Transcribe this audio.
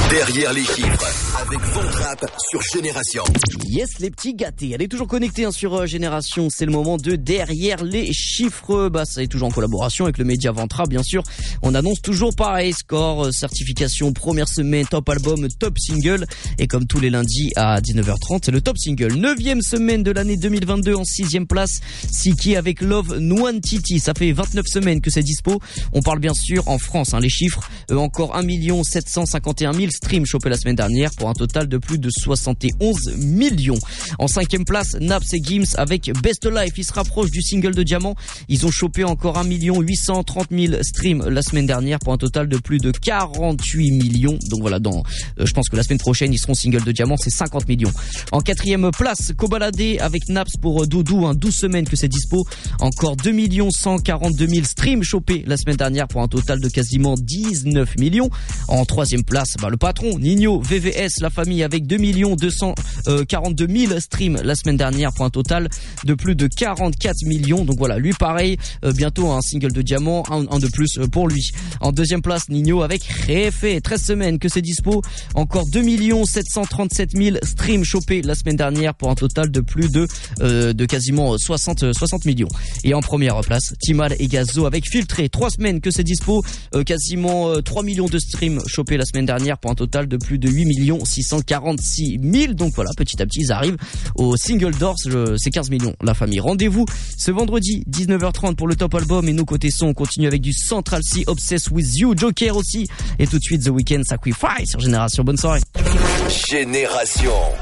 Derrière les chiffres, avec Von Trapp sur Génération. Yes, les petits gâtés. Elle est toujours connectée sur Génération. C'est le moment de Derrière les chiffres. Ça est toujours en collaboration avec le média Von Trapp, bien sûr. On annonce toujours pareil, score, certification, première semaine, top album, top single. Et comme tous les lundis à 19h30, c'est le top single. 9e semaine de l'année 2022 en 6e place. Siki avec Love Nwantiti. Ça fait 29 semaines que c'est dispo. On parle bien sûr en France, les chiffres. Encore 1 751 000 streams chopés la semaine dernière pour un total de plus de 71 millions. En 5e place, Naps et Gims avec Best Life. Ils se rapprochent du single de Diamant. Ils ont chopé encore 1 830 000 streams la semaine dernière pour un total de plus de 48 millions. Donc voilà, je pense que la semaine prochaine, ils seront single de Diamant, c'est 50 millions. En 4e place, Kobalade avec Naps pour Doudou, 12 semaines que c'est dispo. Encore 2 142 000 streams chopés la semaine dernière pour un total de quasiment 19 millions. En 3e place, le patron, Nino, VVS, la famille avec 2 242 000 streams la semaine dernière pour un total de plus de 44 millions. Donc voilà, lui pareil, bientôt un single de Diamant, un de plus pour lui. En 2e place, Nino avec Réfé, 13 semaines que c'est dispo. Encore 2 737 000 streams chopés la semaine dernière pour un total de plus de quasiment 60 millions. Et en première place, Timal et Gazo avec Filtré, 3 semaines que c'est dispo, quasiment 3 millions de streams chopés la semaine dernière pour un total de plus de 8 646 000. Donc voilà, petit à petit, ils arrivent au single d'or, c'est 15 millions la famille. Rendez-vous ce vendredi 19h30 pour le top album, et nous côté son, on continue avec du Central C, Obsessed With You, Joker aussi, et tout de suite The Weeknd, Sacrifice sur Génération. Bonne soirée. Génération.